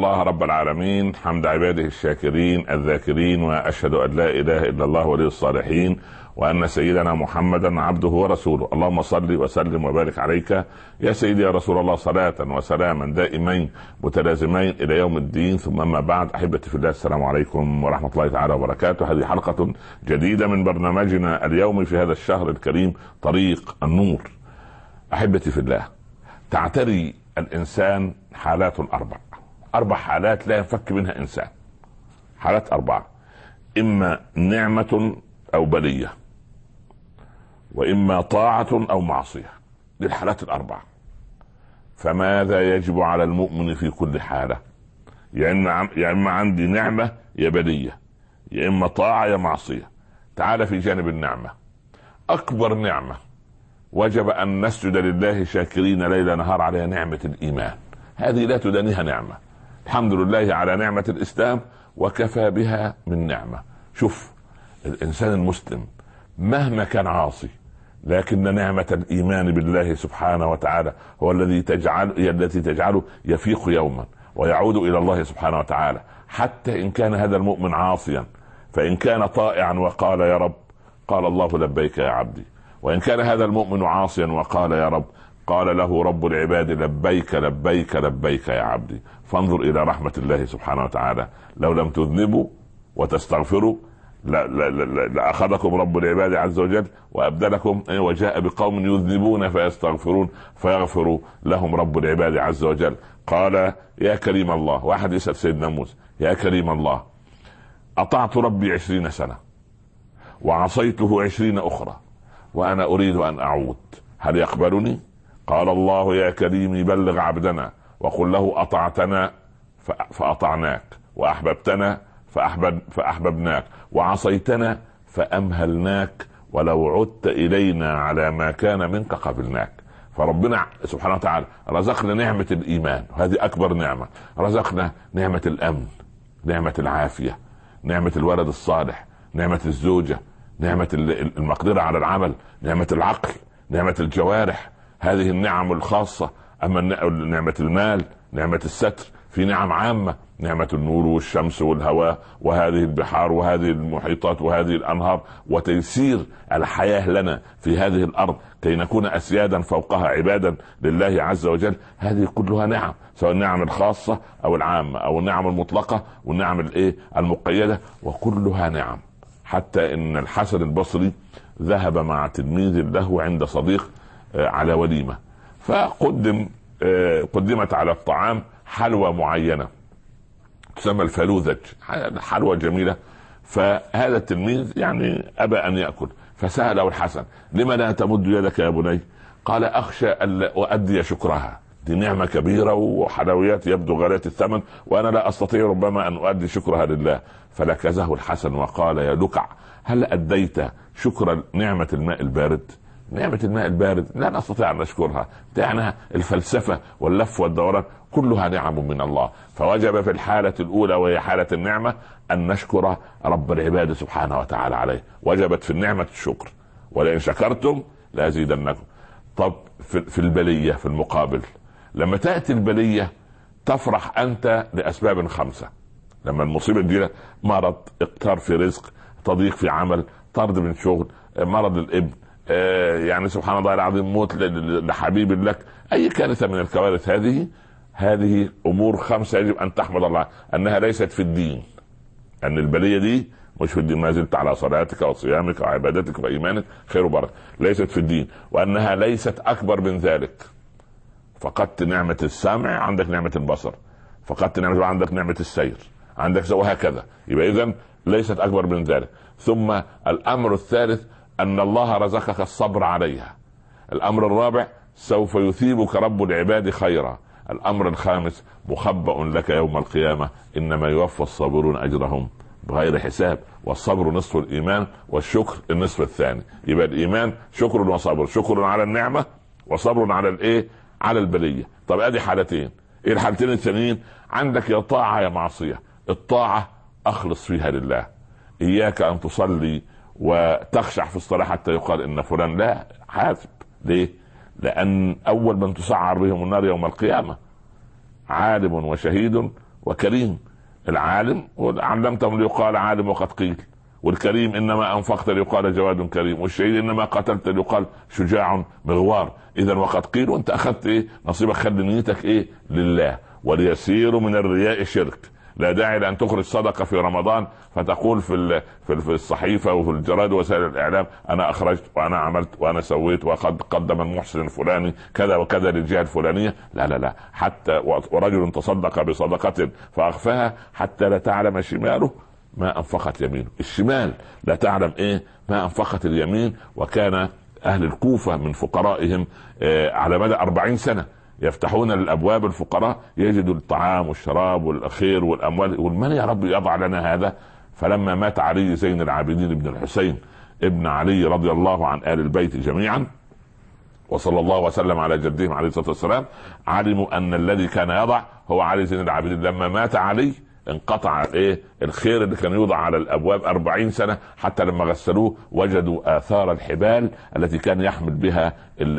الله رب العالمين حمد عباده الشاكرين الذاكرين، وأشهد أن لا إله إلا الله ولي الصالحين، وأن سيدنا محمدا عبده ورسوله. اللهم صل وسلم وبارك عليك يا سيدي يا رسول الله، صلاة وسلاما دائمين متلازمين إلى يوم الدين. ثم أما بعد، أحبتي في الله، السلام عليكم ورحمة الله تعالى وبركاته. هذه حلقة جديدة من برنامجنا اليومي في هذا الشهر الكريم، طريق النور. أحبتي في الله، تعتري الإنسان حالات أربع حالات لا ينفك منها إنسان. حالات أربعة: إما نعمة أو بلية، وإما طاعة أو معصية. دي الحالات الأربعة. فماذا يجب على المؤمن في كل حالة؟ يا إما عندي نعمة يا بلية، يا إما طاعة يا معصية. تعال في جانب النعمة. أكبر نعمة وجب أن نسجد لله شاكرين ليل نهار عليها نعمة الإيمان. هذه لا تدانيها نعمة. الحمد لله على نعمة الإسلام، وكفى بها من نعمة. شوف، الإنسان المسلم مهما كان عاصي، لكن نعمة الإيمان بالله سبحانه وتعالى هو التي تجعله يفيق يوما ويعود إلى الله سبحانه وتعالى. حتى إن كان هذا المؤمن عاصيا، فإن كان طائعا وقال يا رب، قال الله لبيك يا عبدي. وإن كان هذا المؤمن عاصيا وقال يا رب، قال له رب العباد لبيك لبيك لبيك يا عبدي. فانظر إلى رحمة الله سبحانه وتعالى. لو لم تذنبوا وتستغفروا لأخذكم رب العباد عز وجل وأبدلكم، وجاء بقوم يذنبون فيستغفرون فيغفر لهم رب العباد عز وجل. قال يا كريم الله، واحد يسأل سيدنا موسى: يا كريم الله، أطعت ربي 20 سنة وعصيته 20 أخرى، وأنا أريد أن أعود، هل يقبلني؟ قال الله: يا كريم بلغ عبدنا وقل له أطعتنا فأطعناك، وأحببتنا فأحببناك، وعصيتنا فأمهلناك، ولو عدت إلينا على ما كان منك قبلناك. فربنا سبحانه وتعالى رزقنا نعمة الإيمان، وهذه أكبر نعمة. رزقنا نعمة الأمن، نعمة العافية، نعمة الولد الصالح، نعمة الزوجة، نعمة المقدرة على العمل، نعمة العقل، نعمة الجوارح. هذه النعم الخاصة. أما نعمة المال، نعمة الستر، في نعم عامة: نعمة النور والشمس والهواء وهذه البحار وهذه المحيطات وهذه الأنهار، وتيسير الحياة لنا في هذه الأرض كي نكون أسيادا فوقها عبادا لله عز وجل. هذه كلها نعم، سواء النعم الخاصة أو العامة أو النعم المطلقة والنعم المقيدة، وكلها نعم. حتى إن الحسن البصري ذهب مع تلميذ له عند صديق على وليمة، قدمت على الطعام حلوى معينة تسمى الفلوذج، حلوى جميلة. فهذا التلميذ أبى أن يأكل، فسأله الحسن: لما لا تمد يدك يا بني؟ قال: أخشى أن أؤدي شكرها، دي نعمة كبيرة وحلويات يبدو غالية الثمن، وأنا لا أستطيع ربما أن أؤدي شكرها لله. فلكزه الحسن وقال: يا لكع، هل أديت شكر نعمة الماء البارد؟ نعمة الماء البارد لا نستطيع أن نشكرها، يعني الفلسفة واللف والدوران كلها نعم من الله. فوجب في الحالة الأولى وهي حالة النعمة أن نشكر رب العباد سبحانه وتعالى عليه. وجبت في النعمة الشكر، ولئن شكرتم لأزيدنكم. طب في البلية في المقابل، لما تأتي البلية تفرح أنت لأسباب 5. لما المصيبة تجينا: مرض، اقتار في رزق، تضييق في عمل، طرد من شغل، مرض الابن، سبحان الله العظيم، موت لحبيب لك، أي كارثة من الكوارث. هذه أمور 5 يجب أن تحمد الله أنها ليست في الدين، أن البلية دي مش في الدين، ما زلت على صلاتك وصيامك وعبادتك وإيمانك خير وبركة، ليست في الدين، وأنها ليست أكبر من ذلك. فقدت نعمة السمع، عندك نعمة البصر، فقدت نعمة، عندك نعمة السير، عندك وهكذا. يبقى إذن ليست أكبر من ذلك. ثم الأمر الثالث أن الله رزقك الصبر عليها. الأمر الرابع: سوف يثيبك رب العباد خيرا. الأمر الخامس: مخبأ لك يوم القيامة، إنما يوفى الصابرون أجرهم بغير حساب. والصبر نصف الإيمان، والشكر النصف الثاني. يبقى الإيمان شكر وصبر، شكر على النعمة وصبر على البلية. طب ادي حالتين. ايه الحالتين الثانيين؟ عندك يا طاعة يا معصية. الطاعة اخلص فيها لله، اياك ان تصلي وتخشع في الصلاة حتى يقال ان فلان لا حاسب. ليه؟ لان اول من تسعر بهم النار يوم القيامة عالم وشهيد وكريم. العالم علمتهم ليقال عالم وقد قيل، والكريم انما انفقت ليقال جواد كريم، والشهيد انما قتلت ليقال شجاع مغوار. اذا وقد قيل، وانت اخذت ايه نصيبك، خلي نيتك ايه لله. وليسير من الرياء شرك. لا داعي لان تخرج صدقه في رمضان فتقول في الصحيفه وفي الجرائد ووسائل الاعلام انا اخرجت وانا عملت وانا سويت وقد قدم المحسن الفلاني كذا وكذا للجهه الفلانيه. لا لا لا، حتى ورجل تصدق بصدقه فاخفاها حتى لا تعلم شماله ما انفقت يمينه. الشمال لا تعلم ايه ما انفقت اليمين. وكان اهل الكوفه من فقرائهم على مدى 40 سنه يفتحون الابواب الفقراء يجدوا الطعام والشراب والخير والاموال، والمن يا رب يضع لنا هذا. فلما مات علي زين العابدين بن الحسين ابن علي رضي الله عن آل البيت جميعا، وصلى الله وسلم على جدهم عليه الصلاة والسلام، علموا ان الذي كان يضع هو علي زين العابدين. لما مات علي انقطع الخير اللي كان يوضع على الابواب 40 سنة، حتى لما غسلوه وجدوا اثار الحبال التي كان يحمل بها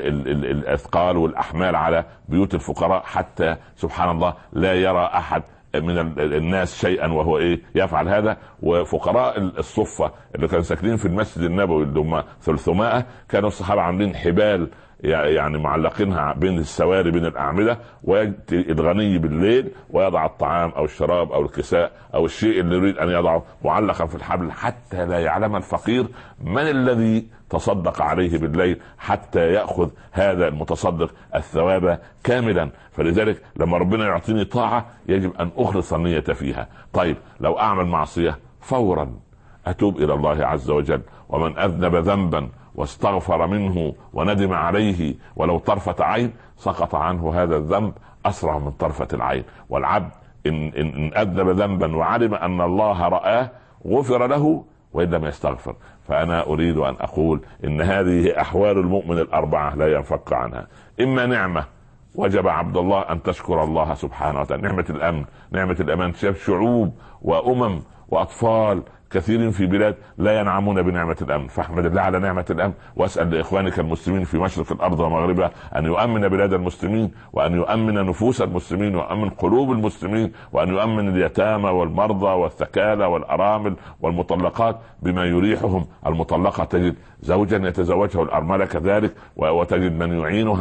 الاثقال والاحمال على بيوت الفقراء، حتى سبحان الله لا يرى احد من الناس شيئا وهو يفعل هذا. وفقراء الصفة اللي كانوا ساكنين في المسجد النبوي اللي هم 300 كانوا الصحابة عاملين حبال يعني معلقينها بين السواري بين الأعمدة، ويأتي الغني بالليل ويضع الطعام أو الشراب أو الكساء أو الشيء اللي يريد أن يضعه معلقا في الحبل، حتى لا يعلم الفقير من الذي تصدق عليه بالليل، حتى يأخذ هذا المتصدق الثواب كاملا. فلذلك لما ربنا يعطيني طاعة يجب أن أخلص النية فيها. طيب لو أعمل معصية فورا أتوب إلى الله عز وجل. ومن أذنب ذنبا واستغفر منه وندم عليه ولو طرفة عين سقط عنه هذا الذنب أسرع من طرفة العين. والعبد إن أذنب ذنبا وعلم أن الله رآه غفر له وإن لم يستغفر. فأنا أريد أن أقول إن هذه أحوال المؤمن الأربعة لا ينفك عنها. إما نعمة وجب عبد الله أن تشكر الله سبحانه وتعالى، نعمة الأمن، نعمة الأمان. شاف شعوب وأمم وأطفال كثيرين في بلاد لا ينعمون بنعمة الأمن، فاحمد الله على نعمة الأمن. وأسأل لإخوانك المسلمين في مشرق الأرض ومغربها أن يؤمن بلاد المسلمين، وأن يؤمن نفوس المسلمين، ويؤمن قلوب المسلمين، وأن يؤمن اليتامى والمرضى والثكالى والأرامل والمطلقات بما يريحهم. المطلقة تجد زوجا يتزوجه الأرملة كذلك، وتجد من يعينها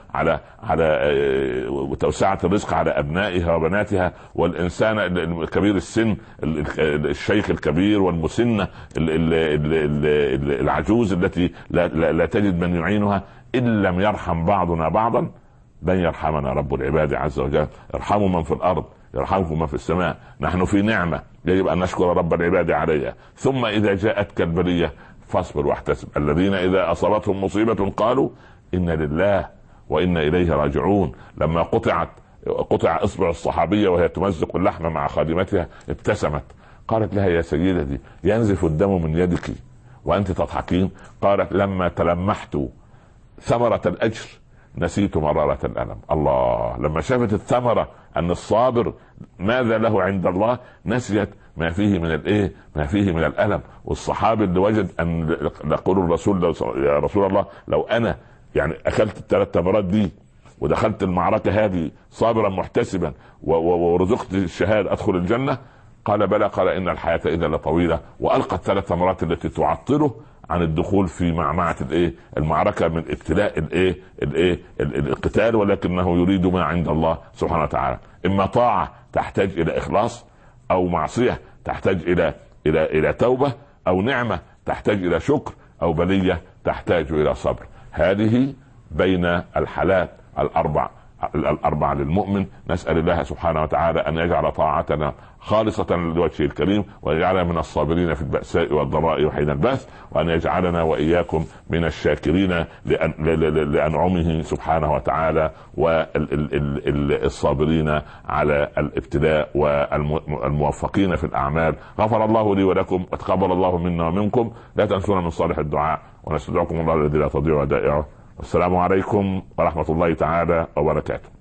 على توسعة الرزق على أبنائها وبناتها. والإنسان الكبير السن، الشيخ الكبير والمسنة العجوز التي لا تجد من يعينها. إن لم يرحم بعضنا بعضا لن يرحمنا رب العباد عز وجل. ارحموا من في الأرض يرحمكم من في السماء. نحن في نعمة يجب أن نشكر رب العباد عليها. ثم إذا جاءتك البلية فاصبر واحتسب. الذين إذا أصابتهم مصيبة قالوا إنا لله وإنا إليه راجعون. لما قطع إصبع الصحابية وهي تمزق اللحم مع خادمتها ابتسمت، قالت لها يا سيدتي ينزف الدم من يدك وأنت تضحكين؟ قالت لما تلمحت ثمرة الأجر نسيت مرارة الألم. الله، لما شافت الثمرة أن الصابر ماذا له عند الله نسيت ما فيه من ما فيه من الألم. والصحابي اللي وجد أن يقول الرسول يا رسول الله لو أنا يعني أكلت الثلاث تمرات دي ودخلت المعركة هذه صابرا محتسبا ورزقت الشهادة أدخل الجنة؟ قال بلى. قال إن الحياة إذا لطويلة. وألقى الثلاث تمرات التي تعطله عن الدخول في معمعة المعركة من ابتلاء القتال، ولكنه يريد ما عند الله سبحانه وتعالى. إما طاعة تحتاج إلى إخلاص، أو معصية تحتاج إلى توبة، أو نعمة تحتاج إلى شكر، أو بلية تحتاج إلى صبر. هذه بين الحالات الأربع للمؤمن. نسأل الله سبحانه وتعالى أن يجعل طاعتنا خالصة لوجهه الكريم، ويجعلنا من الصابرين في البأساء والضراء وحين البأس، وأن يجعلنا وإياكم من الشاكرين لأنعمه سبحانه وتعالى، والصابرين على الابتلاء والموفقين في الأعمال. غفر الله لي ولكم وتقبل الله منا ومنكم. لا تنسونا من صالح الدعاء، ونستودعكم الله الذي لا تضيع ودائعه. والسلام عليكم ورحمة الله تعالى وبركاته.